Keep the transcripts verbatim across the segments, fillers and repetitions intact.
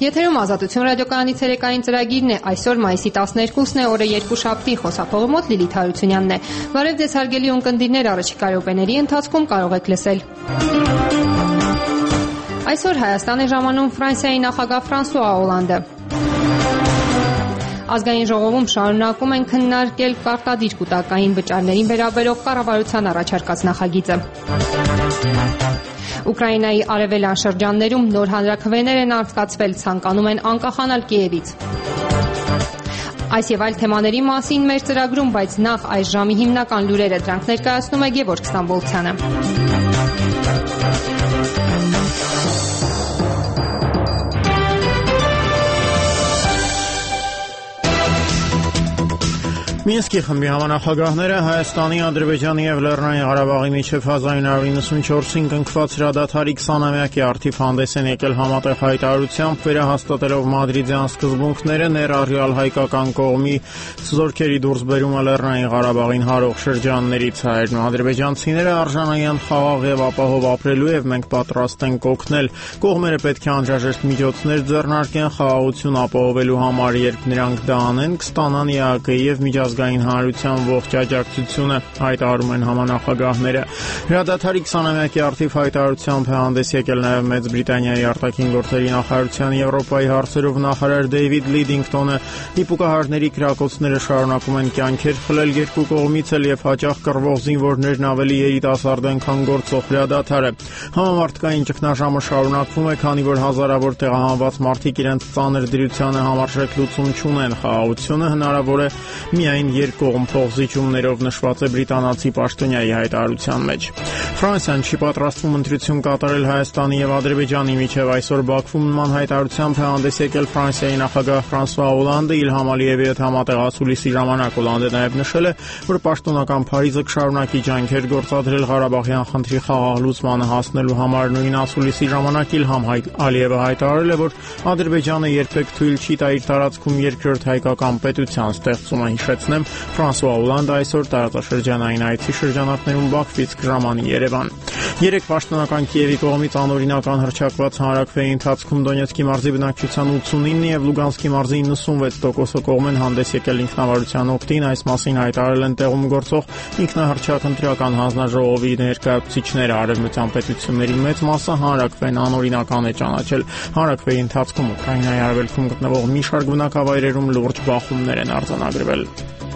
Եթերում Ազատություն ռադիոկայանի ցերեկային ծրագիրն է, այսօր մայիսի տասներկուսն է, օրը երկուշաբթի, խոսափողը մոտ Լիլիթ Հարությունյանն է։ Բարև ձեզ հարգելի ունկնդիրներ, առաջիկա րոպեների ընթացքում կարող եք լսել։ Այսօր Հայաստան է ժամանում Ֆրանսիայի նախագահ Ֆրանսուଆ Օլանդը։ Ազգային ժողովում շարունակում են քննարկել պարտադիր կուտակային վճարներին վերաբերող կառավարության առաջարկած նախագիծը։ Ուկրաինայի արևելյան շրջաններում նոր հանրաքվեներ են անցկացվել, ցանկանում են անկախանալ Կիևից։ Այս եւ այլ թեմաների մասին մեր ծրագրում, բայց նախ այս ժամի հիմնական լուրերը դրանք ներկայացնում է Գևորգ Ստամբոլցյանը։ Մինսկի խմբի համանախագահները Հայաստանի, Ադրբեջանի և Լեռնային Ղարաբաղի միջև հազար ինը հարյուր իննսունչորսին կնքված հրադադարի քսանամյակի առթիվ հանդես են եկել համատեղ հայտարարությամբ, վերահաստատելով մադրիդյան սկզբունքները, ներառյալ հայկական կողմի զորքերի դուրսբերումը Լեռնային Ղարաբաղին հարող շրջաններից։ Հայերն ու ադրբեջանցիները արժանային խաղաղ և ապահով ապրելու և մենք պատրաստ ենք օգնել։ Կողմերը պետք է անհրաժեշտ միջոցներ ձեռնարկեն խաղաղություն ապահովելու համար, երբ նրանք դա անեն, կստանան ԵԱՀԿ-ի և միջազգային հանրության ողջ աջակցությունը, հայտարարում են համանախագահները։ Հրադադարի քսանամյակի առթիվ հայտարարությամբ է հանդես եկել նաև Մեծ Բրիտանիայի արտաքին գործերի նախարարության Եվրոպայի հարցերով նախարար Դեյվիդ Լիդինգտոնը։ Դիպուկահարների կրակոցները շարունակում են կյանքեր խլել երկու կողմից էլ և հաճախ կռվող զինվորներն ավելի երիտասարդ են, քան գործող հրադադարը։ Համամարտկային ճգնաժամը շարունակվում է, քանի որ հազարավոր տեղահանված մարդիկ իրենց ծանր դրությանը համարժեք լուծում չունեն։ Խաղաղությունը հնարավոր է միայն երկկողմ փոխզիջումներով, նշված է բրիտանացի պաշտոնյայի հայտարարության մեջ։ Ֆրանսիան չի պատրաստվում ընտրություն կատարել Հայաստանի և Ադրբեջանի միջև։ Այսօր Բաքվում նման հայտարարությամբ է հանդես եկել Ֆրանսիայի նախագահ Ֆրանսուଆ Օլանդը Իլհամ Ալիևի հետ համատեղ ասուլիսի ժամանակ։ Օլանդը նաև նշել է, որ պաշտոնական Փարիզը կշարունակի ջանքեր գործադրել Ղարաբաղյան խնդրի խաղաղ լուծմանը հասնելու համար։ Նույն ասուլիսի ժամանակ Իլհամ Ալիևը հայտարարել է, որ Ադրբեջանը երբեք թույլ չի տա իր տարածքում երկրորդ հայկական պետության ստեղծումը։ Հիշեցնեմ, Ֆրանսուଆ Օլանդը այսօր տարածաշրջանային այցի շրջանակներում Բաքվից կժամանի Երևան։ Երեք պաշտոնական Կիևի կողմից անօրինական հռչակված հանրաքվեի ընթացքում Դոնեցկի մարզի բնակչության ութսունինը և Լուգանսկի մարզի իննսունվեց տոկոսը կողմ են հանդես եկել ինքնավարության օգտին։ Այս մասին հայտարարել են տեղում գործող ինքնահռչակ ընտրական հանձնաժողովի ներկայացուցիչները։ Արևմտյան պետությունների մեծ մասը հանրաքվեն անօրինական է ճանաչել։ Հանրաքվեի ընթացքում Ուկրաինայի արևելքում գտնվող մի շարք բնակավայրերում լուրջ բախումներ են արձանագրվել։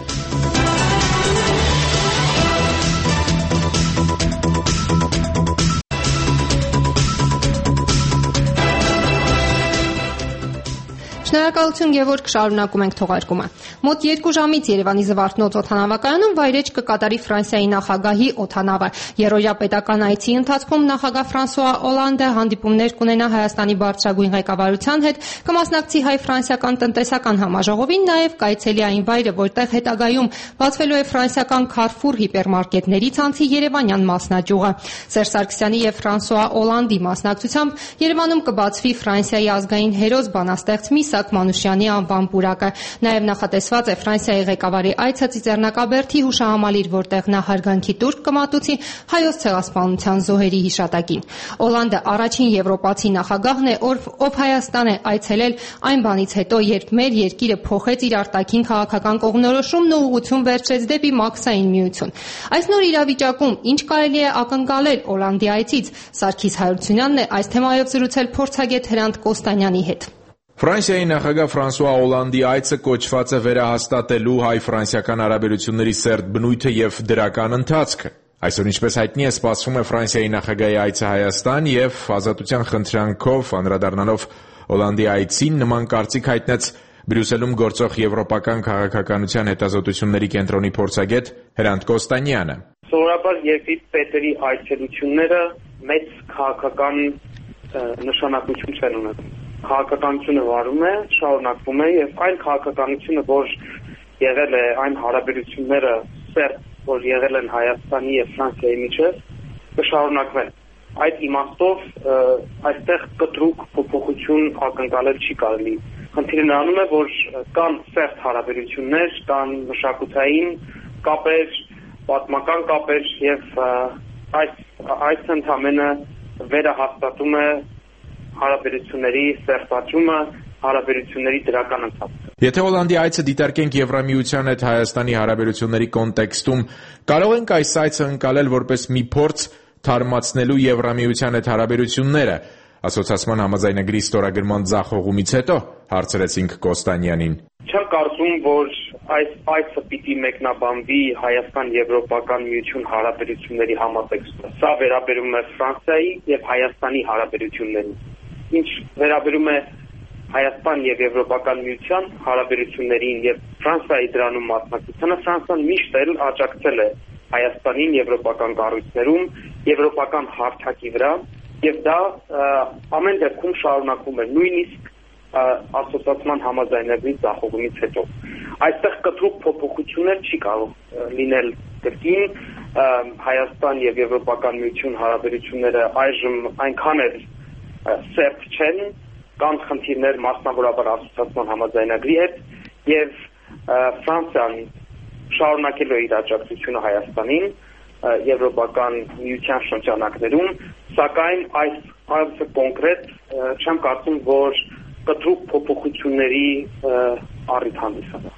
Շնորհակալություն Գևորգ, շարունակում ենք թողարկումը։ Մոտ երկու ժամից Երևանի Զվարթնոց օդանավակայանում վայրէջք կկատարի Ֆրանսիայի նախագահի օդանավը։ Երրորդյա պետական այցի ընթացքում նախագահ Ֆրանսուଆ Օլանդը հանդիպումներ կունենա Հայաստանի բարձրագույն ղեկավարության հետ, կմասնակցի հայ-ֆրանսիական տնտեսական համաժողովին, նաև կայցելի այն վայրը, որտեղ հետագայում բացվելու է ֆրանսիական Carrefour հիպերմարկետների ցանցի երևանյան մասնաճյուղը։ Սերժ Սարգսյանի և Ֆրանսուଆ Օլանդի մասնակցությամբ Երևանում կբացվի Ֆրանսիայի ազգային հերոս բանաստեղծ Միսակ Մանուշյանի անվան պուրակը։ Նաև նախատեսված է Ֆրանսիայի ղեկավարի այցը Ծիծեռնակաբերդի հուշահամալիր, որտեղ նա հարգանքի տուրք կմատուցի հայոց ցեղասպանության զոհերի հիշատակին։ Օլանդը առաջին եվրոպացի նախագահն է, ով Հայաստան է այցելել այն բանից հետո, երբ մեր երկիրը փոխեց իր արտաքին քաղաքական կողմնորոշումն ու ուղղություն վերցրեց դեպի մաքսային միություն։ Այս նոր իրավիճակում ինչ կարելի է ակնկալել Օլանդի այցից։ Սարգիս Հարությունյանն է այս թեմայով զրուցել փորձագետ Հրանտ Կոստանյանի հետ։ Ֆրանսիայի նախագահ Ֆրանսուଆ Օլանդի այցը կոչված է վերահաստատելու հայ-ֆրանսիական հարաբերությունների սերտ բնույթը և դրական ընթացքը։ Այսօր, ինչպես հայտնի է, սպասվում է Ֆրանսիայի նախագահի այցը Հայաստան և ազատության խնդրանքով անդրադառնալով Օլանդի այցին նման կարծիք հայտնեց Բրյուսելում գործող Եվրոպական քաղաքականության հետազոտությունների կենտրոնի փորձագետ Հրանտ Կոստանյանը։ Սովորաբար երկրի պետերի այցելությունները մեծ քաղաքական նշանակություն չեն ունենում։ Քաղաքականությունը վարում է, շարունակվում է եւ այն քաղաքականությունը, որ եղել է, այն հարաբերությունները սերտ, որ եղել են Հայաստանի եւ Ֆրանսիայի միջեւ, կշարունակվեն։ Այդ իմաստով այստեղ կտրուկ փոփոխություն ակնկալել չի կարելի։ Խնդիրը նրանում է, որ կան սերտ հարաբերություններ, կան մշակութային կապեր, պատմական կապեր եւ այս այս ընդհանրապես վերահաստատում է հարաբերությունների ստեղծումը, հարաբերությունների դրական ընթացքը։ Եթե Հոլանդի այցը դիտարկենք Եվրամիության հետ Հայաստանի հարաբերությունների կոնտեքստում, կարող ենք այս այցը ընկալել որպես մի փորձ թարմացնելու Եվրամիության հետ հարաբերությունները, ասոցիացիան համաձայնագրի ստորագրման ձախողումից հետո, հարցրեցինք Կոստանյանին։ Չեմ կարծում, որ այս այցը պիտի մեկնաբանվի Հայաստան-Եվրոպական միություն հարաբերությունների համատեքստում։ Սա վերաբերում է Ֆրանսիայի եւ Հայաստանի հարաբերություններին։ Ինչ վերաբերում է Հայաստան եւ Եվրոպական միության հարաբերություններին եւ Ֆրանսիայի դրանում մասնակցությանը, Ֆրանսիան միշտ էլ աջակցել է Հայաստանին եվրոպական կառույցներում, եվրոպական հարթակի վրա, եւ դա ամեն դեպքում շարունակվում է, նույնիսկ ասոցիացիան համաձայնագրի ձախողումից հետո։ Այստեղ կտրուկ փոփոխություններ չի կարող լինել կրկին Հայաստան եւ Եվրոպական միություն հարաբերությունները այժմ այնքան էլ սերտ չեն, կան խնդիրներ մասնավորաբար ասոցիացիան համաձայնագրի հետ եւ Ֆրանսիան շարունակել է իր աջակցությունը Հայաստանին Եվրոպական միության շրջանակներում, սակայն այս այցը կոնկրետ չեմ կարծում, որ կտրուկ փոփոխությունների առիթ հանդիսանա։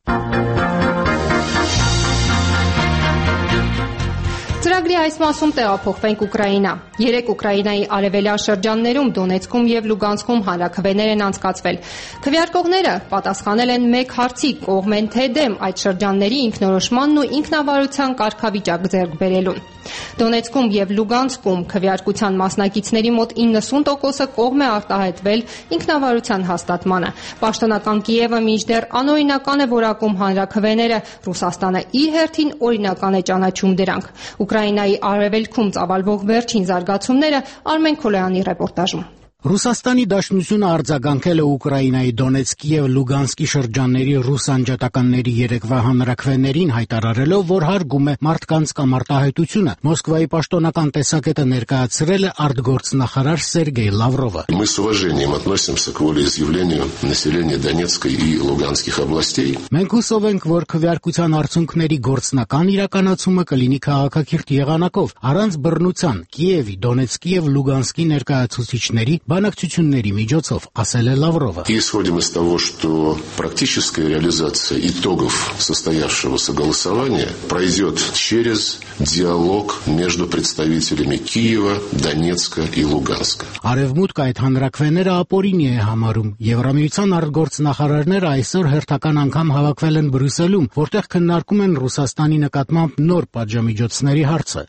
Ծրագրի այս մասում տեղափոխվենք Ուկրաինա։ Երեք Ուկրաինայի արևելյան շրջաններում Դոնեցկում եւ Լուգանսկում հանրաքվեներ են անցկացվել։ Քվեարկողները պատասխանել են մեկ հարցի՝ կողմ են թե դեմ այդ շրջանների ինքնորոշմանն ու ինքնավարության կարգավիճակ ձեռք բերելուն։ Դոնեցկում եւ Լուգանսկում քվեարկության մասնակիցների մոտ իննսուն տոկոսը կողմ է արտահայտվել ինքնավարության հաստատմանը։ Պաշտոնական Կիևը մինչդեռ անօրինական է որակում հանրաքվեները, Ռուսաստանը իր հերթին օրինական է ճանաչում դրանք։ Ուկրաինայի արևելքում ծավալվող վերջին զարգացումները Արմեն Քոլոյանի ռեպորտաժում։ Ռուսաստանի Դաշնությունը արձագանքել է Ուկրաինայի Դոնեցկի եւ Լուգանսկի շրջանների ռուս անջատականների երեկվա հանրաքվեներին, հայտարարելով, որ հարգում է մարդկանց կամ արտահայտությունը։ Մոսկվայի պաշտոնական տեսակետը ներկայացրել է արտգործնախարար Սերգեյ Լավրովը։ Мы с уважением относимся к волеизъявлению населения Донецкой и Луганских областей. Մենք հուսով ենք, որ քվեարկության արդյունքների գործնական իրականացումը կլինի քաղաքակիրթ եղանակով, առանց բռնության, Կիևի, Դոնեցկի եւ Լուգանսկի ներկայացուցիչների բանակցությունների միջոցով, ասել է Լավրովը։ И исходим из того, что практическая реализация итогов состоявшегося голосования пройдет через диалог между представителями Киева, Донецка и Луганска. Արևմուտք այդ հանրաքվեները ապօրինի է համարում։ Եվրամիության արտգործնախարարները այսօր հերթական անգամ հավաքվել են Բրյուսելում, որտեղ քննարկում են Ռուսաստանի նկատմամբ նոր պատժամիջոցների հարցը։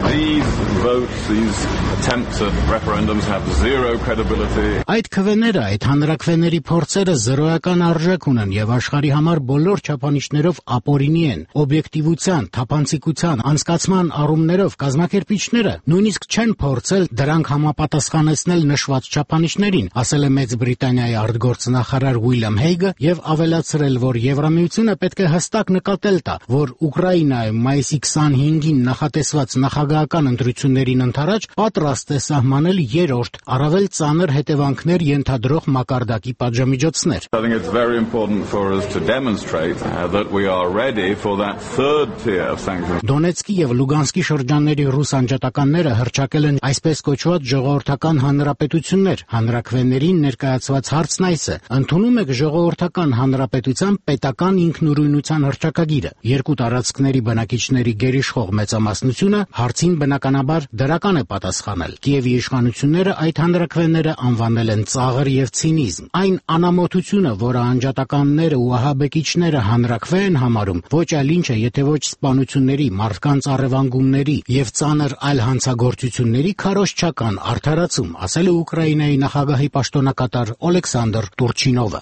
Այդ քվեները, այդ հանրաքվեների փորձերը զրոյական արժեք ունեն եւ աշխարհի համար բոլոր չափանիշներով ապօրինի են։ Օբյեկտիվության, թափանցիկության, անցկացման առումներով կազմակերպիչները նույնիսկ չեն փորձել դրանք համապատասխանեցնել նշված չափանիշներին, ասել է Մեծ Բրիտանիայի արտգործնախարար Ուիլյամ Հեյգը եւ ավելացրել, որ Եվրամիությունը պետք է հստակ նկատել տա, որ Ուկրաինայում մայիսի քսանհինգին նախատեսված նախագահական ընտրություններին ընդառաջ պատրաստ է սահմանել երրորդ, առավել ծանր հետևանքներ ենթադրող մակարդակի պատժամիջոցներ։ Դոնեցկի եւ Լուգանսկի շրջանների ռուս անջատականները հռչակել են այսպես կոչված ժողովրդական հանրապետություններ։ Հանրաքվեներին ներկայացված հարցն այս է. ընդունում եք ժողովրդական հանրապետության պետական ինքնուրույնության հռչակագիրը։ Երկու տարածքների բնակիչների գերիշխող մեծամասնությունը հարցին բնականաբար դրական է պատասխանել։ Կիևի իշխանությունները այդ հանրաքվեները անվանել են ծաղր եւ ցինիզմ։ Այն անամոթությունը, որը անջատականները ու ահաբեկիչները հանրաքվե են համարում, ոչ այլ ինչ է, եթե ոչ սպանությունների, մարդկանց առևանգումների եւ ծանր այլ հանցագործությունների քարոզչական արդարացում, ասել է Ուկրաինայի նախագահի պաշտոնակատար Օլեքսանդր Տուրչինովը։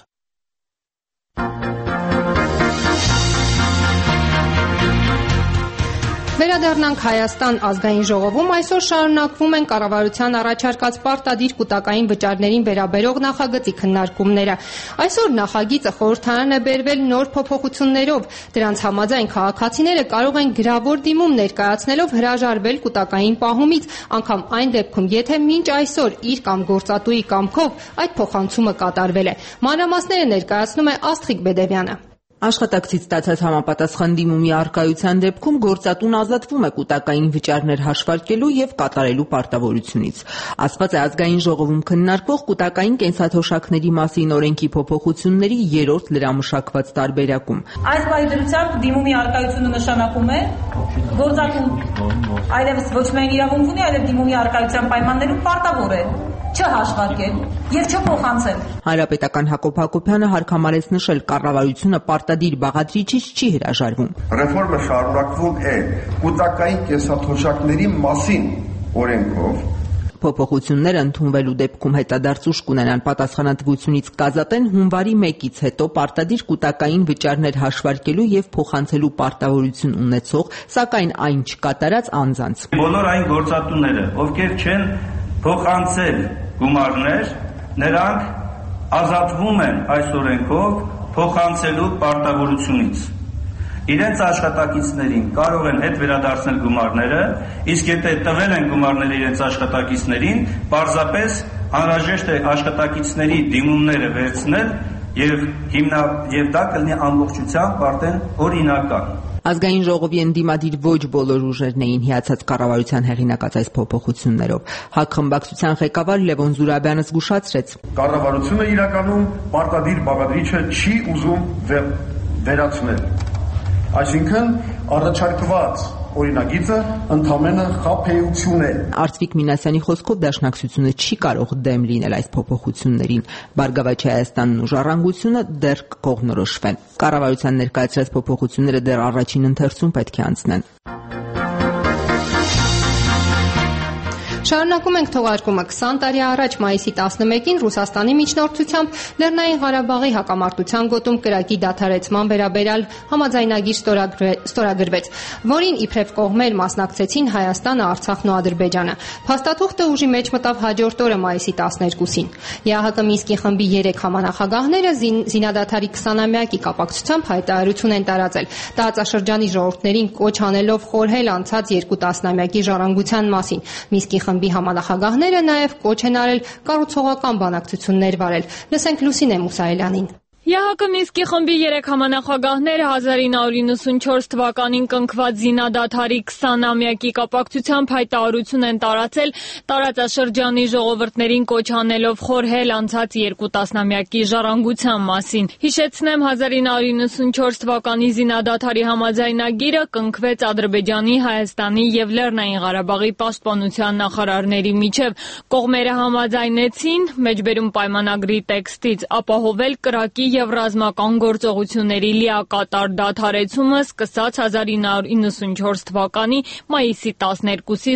Վերադառնանք Հայաստան ազգային ժողովում այսօր շարունակվում են կառավարության առաջարկած պարտադիր կൂട്ടակային վճարներին վերաբերող նախագծի քննարկումները։ Այսօր նախագիծը խորհրդարան է բերվել նոր փոփոխություններով։ Դրանց համաձայն քաղաքացիները կարող են գրավոր դիմում ներկայացնելով հրաժարվել կൂട്ടակային պահումից, անգամ այն դեպքում, եթե մինչ այսօր իր կամ գործատուի կամքով այդ փոխանցումը կատարվել է։ Մանրամասները ներկայացնում է Աստղիկ Բեդևյանը։ Աշխատակցից ստացած համապատասխան դիմումի առկայության դեպքում գործատուն ազատվում է կուտակային վճարներ հաշվարկելու եւ կատարելու պարտավորությունից։ Ասված է Ազգային ժողովում քննարկվող կուտակային կենսաթոշակների մասին օրենքի փոփոխությունների երրորդ լրամշակված տարբերակում։ Այս պայմանությամբ դիմումի առկայությունը նշանակում է գործատուն այլևս ոչ միայն իրավունք ունի, այլև դիմումի առկայության պայմաններում պարտավոր է չհաշվարկել եւ չփոխանցել։ Հանրապետական Հակոբ Հակոբյանը հարկամարեց նշել, կառավարությունը պարտադիր բաղադրիչից չի հրաժարվում։ Ռեֆորմը շարունակվում է կուտակային կենսաթոշակների մասին օրենքով։ Փոփոխությունները ընդունվելու դեպքում հետադարձուժ կունենան պատասխանատվությունից կազատեն հունվարի մեկից հետո պարտադիր կուտակային վճարներ հաշվարկելու եւ փոխանցելու պարտավորություն ունեցող, սակայն այն չկատարած անձանց։ Բոլոր այն գործատուները, ովքեր չեն փոխանցել գումարներ, նրանք ազատվում են այս օրենքով փոխանցելու պարտավորությունից։ Իրենց աշխատակիցներին կարող են հետ վերադարձնել գումարները, իսկ եթե տվել են գումարները իրենց աշխատակիցներին, պարզապես անհրաժեշտ է աշխատակիցների դիմումները վերցնել եւ հիմնա եւ դա կլինի ամբողջությամբ արդեն օրինական։ Ազգային ժողովի ընդդիմադիր ոչ բոլոր ուժերն էին հիացած կառավարության հեղինակած այս փոփոխություններով։ ՀԱԿ խմբակցության ղեկավար Լևոն Զուրաբյանը զգուշացրեց. Կառավարությունը իրականում պարտադիր բաղադրիչը չի ուզում վերացնել։ Այսինքն առաջարկված օրինագիծը ընդամենը խաբեություն է։ Արծվիկ Մինասյանի խոսքով դաշնակցությունը չի կարող դեմ լինել այս փոփոխություններին։ Բարգավաճ Հայաստանն ու Ժառանգությունը դեռ կողմնորոշվեն։ Կառավարության ներկայացրած փոփոխությունները դեռ առաջին ընթերցում պետք է անցնեն։ Շարունակում ենք թողարկումը քսան տարի առաջ մայիսի տասնմեկին Ռուսաստանի միջնորդությամբ Լեռնային Ղարաբաղի հակամարտության գոտում կրակի դադարեցման վերաբերյալ համաձայնագիր ստորագրվեց, որին իբրև կողմեր մասնակցեցին Հայաստանը, Արցախն ու Ադրբեջանը։ Փաստաթուղթը ուժի մեջ մտավ հաջորդ օրը մայիսի տասներկուսին։ ԵԱՀԿ Մինսկի խմբի երեք համանախագահները զինադադարի քսանամյակի կապակցությամբ հայտարարություն են տարածել, տարածաշրջանի ժողովուրդներին կոչ անելով խորհել անցած երկու տասնամյակի ժառանգության մասին։ Մինսկի խմբի համանախագահները նաև կոչ են արել կառուցողական բանակցություններ վարել։ Լսենք Լուսինե Մուսայելյանին։ ԵԱՀԿ Մինսկի խմբի երեք համանախագահները հազար ինը հարյուր իննսունչորս թվականին կնքված զինադադարի քսանամյակի կապակցությամբ հայտարարություն են տարածել տարածաշրջանի ժողովուրդներին կոչ անելով խորհել անցած երկու տասնամյակի ժառանգության մասին։ Հիշեցնեմ, հազար ինը հարյուր իննսունչորս թվականի զինադադարի համաձայնագիրը կնքվեց Ադրբեջանի, Հայաստանի եւ Լեռնային Ղարաբաղի պաշտպանության նախարարների միջև։ Կողմերը համաձայնեցին մեջբերում պայմանագրի տեքստից ապահովել կրակի եւ ռազմական գործողությունների լիակատար դադարեցումը սկսած հազար ինը հարյուր իննսունչորս թվականի մայիսի տասներկուսի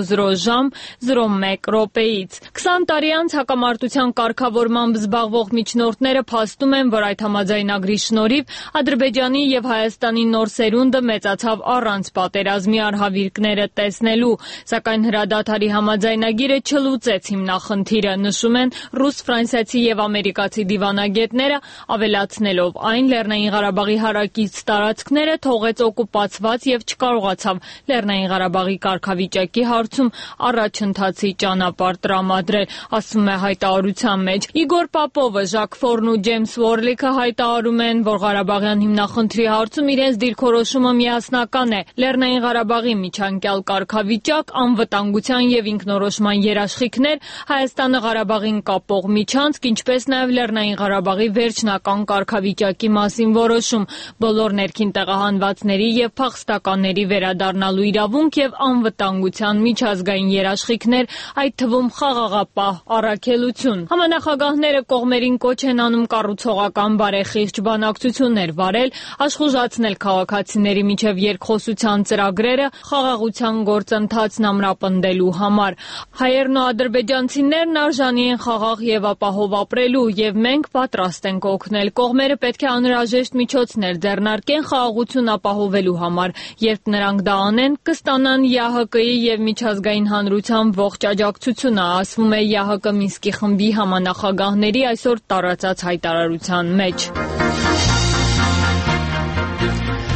ժամ զրո մեկ րոպեից։ քսան տարի անց հակամարտության կարգավորմամբ զբաղվող միջնորդները փաստում են, որ այդ համաձայնագրի շնորհիվ Ադրբեջանի եւ Հայաստանի նոր սերունդը մեծացավ առանց պատերազմի արհավիրքները տեսնելու, սակայն հրադադարի համաձայնագիրը չլուծեց հիմնախնդիրը, նշում են ռուս, ֆրանսիացի եւ ամերիկացի դիվանագետները, ավելացնելով այն Լեռնային Ղարաբաղի հարակից տարածքները թողեց օկուպացված եւ չկարողացավ Լեռնային Ղարաբաղի կարգավիճակի հարցում առաջընթացի ճանապարհ տրամադրել, ասում է հայտարարության մեջ։ Իգոր Պապովը, Ժակ Ֆորն ու Ջեյմս Ուորլիքը հայտարարում են, որ Ղարաբաղյան հիմնախնդրի հարցում իրենց դիրքորոշումը միասնական է։ Լեռնային Ղարաբաղի միջանկյալ կարգավիճակ, անվտանգության եւ ինքնորոշման երաշխիքներ, Հայաստանը Ղարաբաղին կապող միջանցք, ինչպես նաեւ Լեռնային Ղարաբաղի վերջնական կարգավիճակի մասին որոշում, բոլոր ներքին տեղահանվածների եւ փախստականների վերադառնալու իրավունք եւ անվտանգության միջազգային երաշխիքներ, այդ թվում խաղաղապահ առաքելություն։ Համանախագահները կողմերին կոչ են անում կառուցողական բարեխիղճ բանակցություններ վարել, աշխուժացնել քաղաքացիների միջև երկխոսության ծրագրերը խաղաղության գործընթացն ամրապնդելու համար։ Հայերն ու ադրբեջանցիներն արժանի են խաղաղ եւ ապահով ապրելու, եւ մենք պատրաստ ենք օգնել։ Կողմերը պետք է անհրաժեշտ միջոցներ ձեռնարկեն խաղաղություն ապահովելու համար։ Երբ նրանք դա անեն, կստանան ԵԱՀԿ-ի եւ միջազգային հանրության ողջ աջակցությունը, ասվում է ԵԱՀԿ Մինսկի խմբի համանախագահների այսօր տարածած հայտարարության մեջ։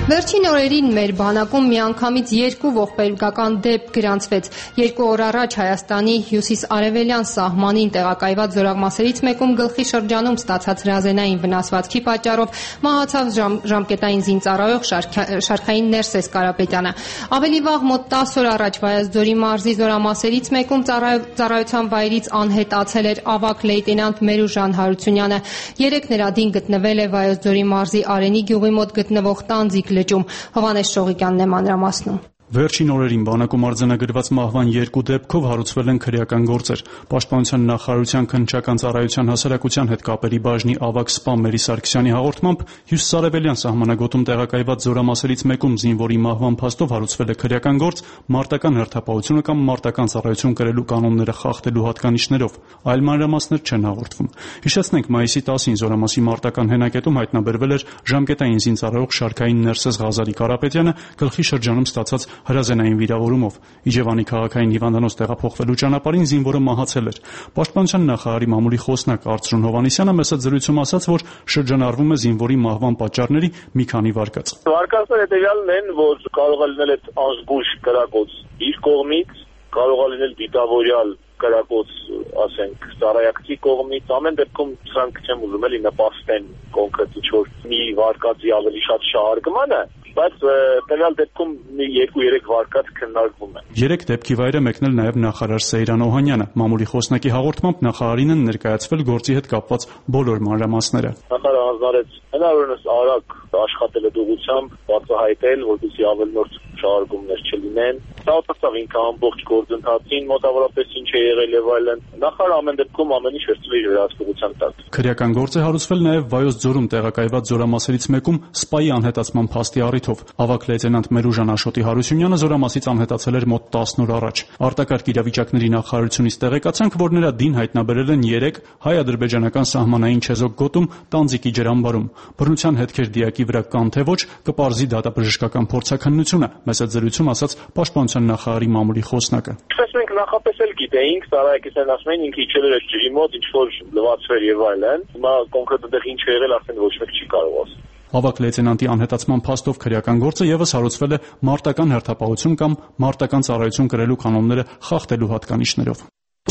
Վերջին օրերին մեր բանակում միանգամից երկու ողբերգական դեպք գրանցվեց։ Երկու օր առաջ Հայաստանի հյուսիս-արևելյան սահմանին տեղակայված զորամասերից մեկում գլխի շրջանում ստացած հրազենային վնասվածքի պատճառով մահացավ ժամ, ժամկետային զինծառայող Շարքային Ներսես Կարապետյանը։ Ավելի վաղ մոտ տասը օր առաջ Վայոց-Ձորի մարզի զորամասերից մեկում ծառայության վայրից անհետացել էր ավագ լեյտենանտ Մերուժան Հարությունյանը։ Երեք նրա դին գտնվել է Վայոց-Ձորի մարզի Արենի գյուղի մոտ գտնվող Տանձիկ լճում։ Հովհաննես Շողիկյանն է մանրամասնում։ Վերջին օրերին բանակում արձանագրված մահվան երկու դեպքով հարուցվել են քրեական գործեր։ Պաշտպանության նախարարության քննչական ծառայության հասարակության հետ կապերի բաժնի ավագ սպա Մերի Սարգսյանի հաղորդմամբ հյուսիսարևելյան սահմանագոտում տեղակայված զորամասերից մեկում զինվորի մահվան փաստով հարուցվել է քրեական գործ մարտական հերթապահությունը կամ մարտական ծառայություն կրելու կանոնները խախտելու հատկանիշներով։ Այլ մանրամասներ չեն հաղորդվում։ Հիշեցնենք, մայիսի տասին զորամասի մարտական հենակետում հայտնաբերվել էր ժամկետային զինծառայող Շարքային Ներսես Ղազարի Կարապետյանը գլխի շրջանում ստացած հրազենային վիրավորումով։ Իջևանի քաղաքային հիվանդանոց տեղափոխվելու ճանապարհին զինվորը մահացել էր։ Պաշտպանության նախարարի մամուլի խոսնակ Արծրուն Հովհաննիսյանը մեծ զրույցում ասաց, որ շրջանառվում է զինվորի մահվան պատճառների մի քանի վարկած։ Վարկածները հետևյալն են, որ կարող է լինել այդ անզգույշ կրակոց իր կողմից, կարող է լինել դիտավորյալ կրակոց, ասենք, ծառայակցի կողմից, ամեն դեպքում սրանք չեմ ուզում էլի նպաստեն կոնկրետ ինչ-որ մի վարկածի ավելի շատ շահարկմանը, բայց տվյալ դեպքում երկու-երեք վարկած քննարկվում է։ Երեք դեպքի վայր է մեկնել նաև նախարար Սեյրան Օհանյանը։ Մամուլի խոսնակի հաղորդմամբ նախարարին են ներկայացվել գործի հետ կապված բոլոր մանրամասները։ Նախարարը հանձնարարեց հնարավորինս արագ աշխատել ուղղությամբ, բացահայտել, որպեսզի ավելորդ շահարկումներ չլինեն։ Ցավոք ինքը ամբողջ գործընթացին մոտավորապես ինչ է եղել եւ այլն։ Նախարարը ամեն դեպքում ամեն ինչ վերցրել իր վերահսկողության տակ։ Քրեական գործ է հարուցվել նաև Վայոց ձորում տեղակայված զորամասերից մեկում սպայի անհետացման փաստի առիթով։ Ավագ լեյտենանտ Մերուժան Աշոտի Հարությունյանը զորամասից անհետացել էր մոտ տասն օր առաջ։ Արտակարգ իրավիճակների նախարարությունից տեղեկացանք, որ նրա դին հայտնաբերել են երեք հայ-ադրբեջանական սահմանային չեզոք գոտում Տանձիկի ջրամբարում։ Բռնության հետքեր դիակի վրա կան թե ոչ, կպարզի դատաբժշկական փորձաքննությունը, մեծ զրույցում ասաց պաշտպանության նախարարի մամուլի խոսնակը։ Ինչպես մենք նախապես էլ գիտեինք, Սարայակիսյան ասում էին, ինքը իջել էր ջրի մոտ, ինչ որ լվացվեր եւ այլն։ Հիմա կոնկրետ այդտեղ ինչ է եղել, արդեն ոչ մեկ չի կարող ասել։ Ավագ լեյտենանտի անհետացման փաստով քրեական գործը եւս հարուցվել է մարտական հերթապահություն կամ մարտական ծառայություն կրելու կանոնները խախտելու հատկանիշներով։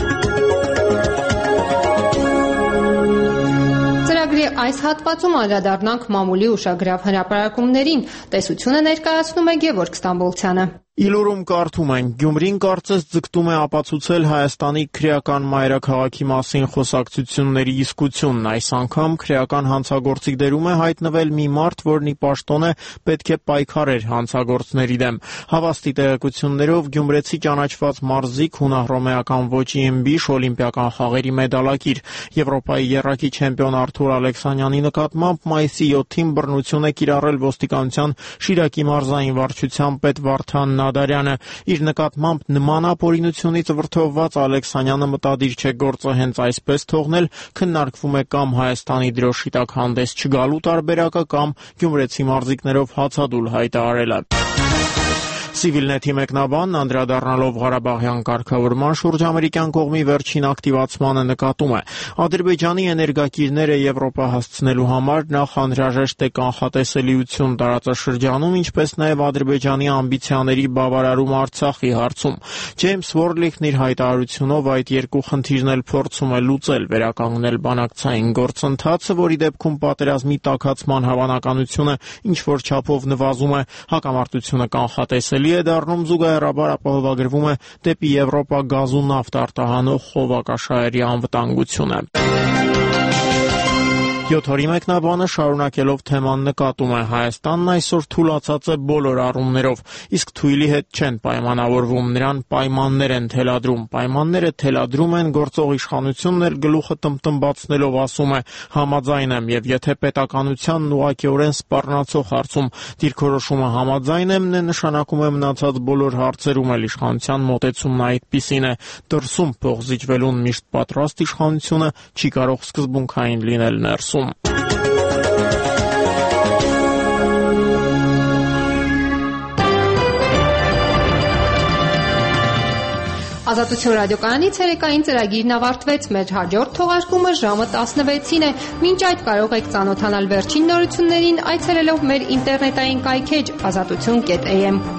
Ծրագրի այս հատվածում անդրադառնանք մամուլի ուշագրավ հրապարակումներին։ Տեսությունը ներկայացնում է Գևորգ Ստամբոլցյանը։ Իլուրում կարդում են. Գյումրին կարծես ձգտում է ապացուցել Հայաստանի քրեական մայրաքաղաքի մասին խոսակցությունների իսկությունն։ Այս անգամ քրեական հանցագործի դերում է հայտնվել մի մարդ, որն ի պաշտոն է պետք է պայքարեր հանցագործների դեմ։ Հավաստի տեղեկություններով գյումրեցի ճանաչված մարզիկ հունահռոմեական ոճի ըմբիշ օլիմպիական խաղերի մեդալակիր Եվրոպայի եռակի չեմպիոն Արթուր Ալեքսանյանի նկատմամբ մայիսի յոթին բռնություն է կիրառել ոստիկանության Շիրակի մարզային վարչության պետ Վարդան Նադարյանը։ Իր նկատմամբ նման ապօրինությունից վրդովված Ալեքսանյանը մտադիր չէ գործը հենց այսպես թողնել, քննարկվում է կամ Հայաստանի դրոշի տակ հանդես չգալու տարբերակը, կամ գյումրեցի մարզիկներով հացադուլ հայտարարելը։ Civilnet-ի մեկնաբանն անդրադառնալով Ղարաբաղյան կարգավորման շուրջ ամերիկյան կողմի վերջին ակտիվացմանը նկատում է. Ադրբեջանի էներգակիրները Եվրոպա հասցնելու համար նախ անհրաժեշտ է կանխատեսելիություն տարածաշրջանում, ինչպես նաև Ադրբեջանի ամբիցիաների բավարարում Արցախի հարցում։ Ջեյմս Վորլիքն իր հայտարարությունով այդ երկու խնդիրն էլ փորձում է լուծել, վերականգնել բանակցային գործընթացը, որի դեպքում պատերազմի տաքացման հավանականությունը ինչ որ չափով նվազում է, հակամարտությունը կանխատեսելի է դառնում, զուգահեռաբար ապահովագրվում է դեպի Եվրոպա գազ ու նավթ արտահանող խողովակաշահերի անվտանգությունը։ Յոթ օրի մեկնաբանը շարունակելով թեման նկատում է. Հայաստանն այսօր թուլացած է բոլոր առումներով, իսկ թույլի հետ չեն պայմանավորվում, նրան պայմաններ են թելադրում։ Պայմանները թելադրում են, գործող իշխանությունն էլ գլուխը տմտմբացնելով ասում է համաձայն եմ, եւ եթե պետականությանն ուղղակիորեն սպառնացող հարցում դիրքորոշումը համաձայն եմ, նշանակում է մնացած բոլոր հարցերում էլ իշխանության մոտեցումն այդպիսին է։ Դրսում փող զիջվելուն միշտ պատրաստ իշխանությունը չի կարող սկզբունքային լինել ներսում։ Ազատություն ռադիոկայանի ցերեկային ծրագիրն ավարտվեց։ Մեր հաջորդ թողարկումը ժամը տասնվեցին է։ Մինչ այդ կարող եք ծանոթանալ վերջին նորություններին այցելելով մեր ինտերնետային կայքեջ ազատություն կետ a m։